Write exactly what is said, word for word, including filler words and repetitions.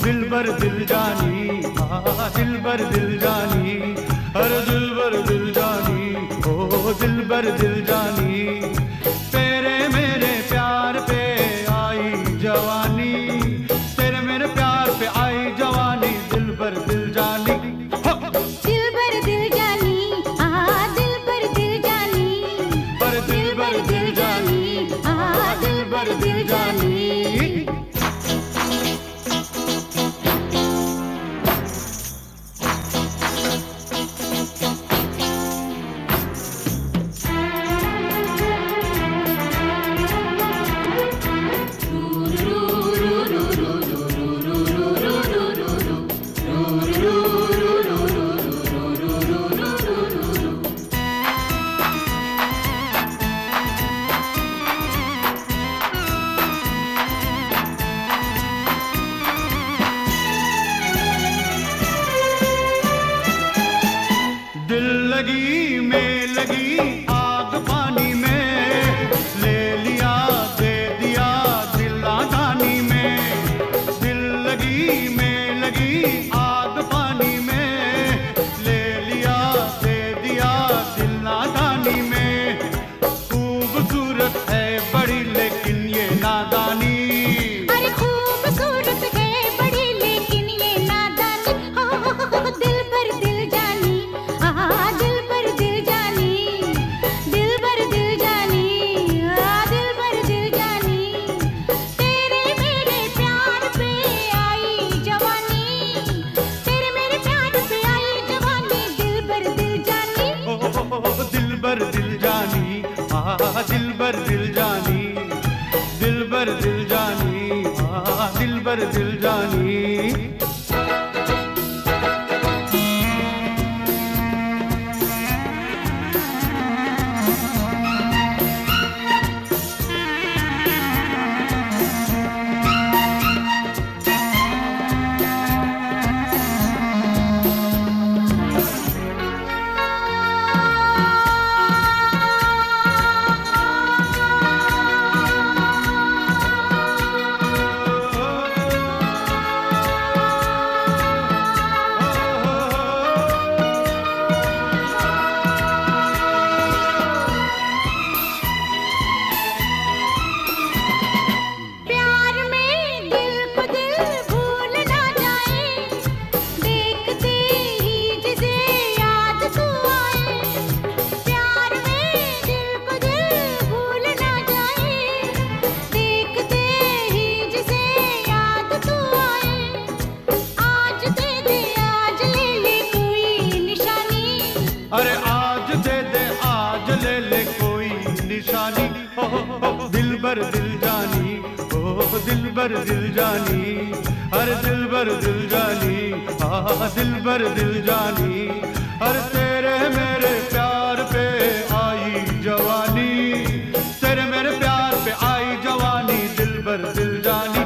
दिल बर दिल जानी, हाँ दिल बर दिल जानी, अरे दिल बर दिल जानी, ओ दिल बर दिल जानी। तेरे मेरे प्यार पे आई जवानी, तेरे मेरे प्यार पे आई जवानी, दिल बर दिल जानी। दिल बर दिल जानी, हाँ दिल बर दिल जानी, पर दिल बर दिल जानी, हाँ दिल बर दिल जानी। दिल लगी में लगी आग पानी में, ले लिया दे दिया दिल नादानी में। दिल लगी में लगी आग पानी में, ले लिया दे दिया दिल नादानी में। खूबसूरत है बड़ी लेकिन ये नादानी, अरे खूबसूरत है बड़ी लेकिन ये नादानी। हाँ दिल बर दिल जानी, हाँ दिल बर दिल जानी, दिल बर दिल जानी, हाँ दिल बर दिल जानी। तेरे मेरे प्यार पे आई जवानी, तेरे मेरे प्यार पे आई जवानी, दिल बर दिल जानी। ओ दिल बर दिल जानी, हाँ दिल बर दिल जानी, दिल बर दिल जानी, हाँ दिल बर दिल जानी। प्यार में दिल को दिल भूल ना जाए, देखते ही जिसे याद तू आए। प्यार में दिल को दिल भूल ना जाए, देखते ही जिसे याद तू आए। आज दे दे आज ले ले कोई निशानी, अरे आज दे दे आज ले ले कोई निशानी। ओ, ओ, ओ, दिल बर दिल जानी, ओ दिल बर दिल जानी, अरे दिल बर दिल जानी, हाँ दिल बर दिल जानी। अरे तेरे मेरे प्यार पे आई जवानी, तेरे मेरे प्यार पे आई जवानी, दिल बर दिल जानी।